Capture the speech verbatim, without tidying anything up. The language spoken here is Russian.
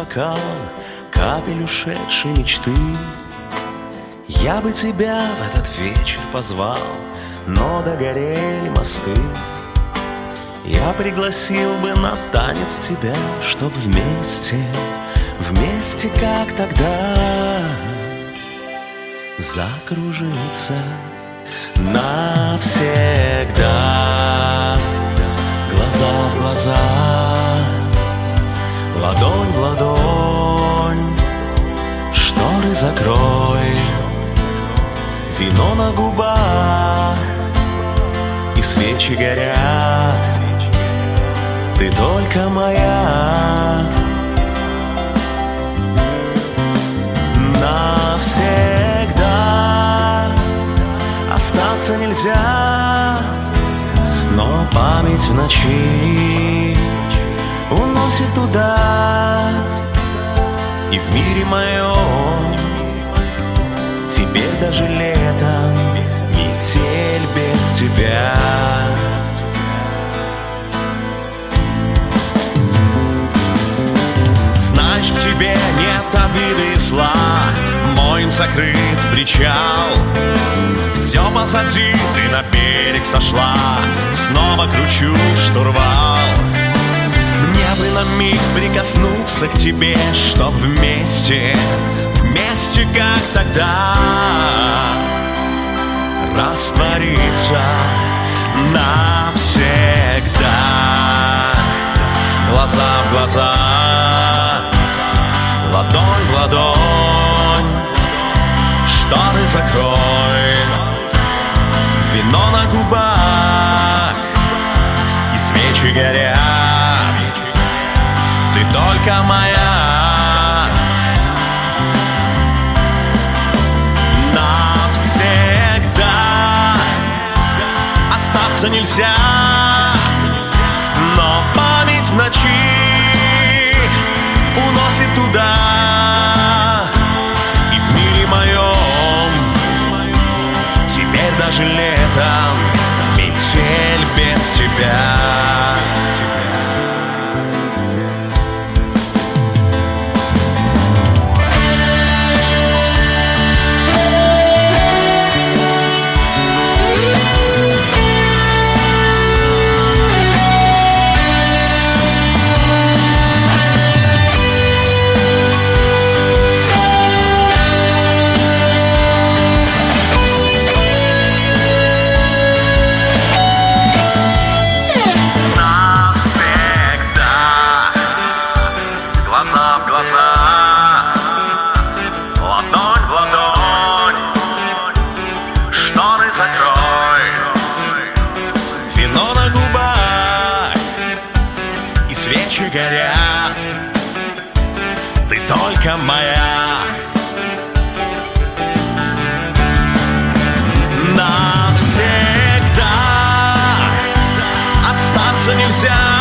бокал капель ушедшей мечты. Я бы тебя в этот вечер позвал, но догорели мосты. Я пригласил бы на танец тебя, чтоб вместе, вместе, как тогда, закружиться навсегда. Глаза в глаза, ладонь в ладонь, шторы закрой, вино на губах и свечи горят. Ты только моя навсегда. Остаться нельзя, но память в ночи уносит туда. И в мире моем теперь даже летом метель без тебя. Знаешь, к тебе нет обиды и зла, мой закрыт причал. Все позади, ты на берег сошла, снова кручу штурвал. Мне бы на миг прикоснуться к тебе, чтоб вместе, вместе, как тогда, раствориться навсегда. Глаза в глаза, ладонь в ладонь, шторы закрой, вино на губах и свечи горят. Ты только моя навсегда. Остаться нельзя, но память в ночи уносит туда. И в мире моем теперь даже летом метель без тебя. Глаза в глаза, ладонь в ладонь, шторы закрой, вино на губах и свечи горят. Ты только моя навсегда. Остаться нельзя,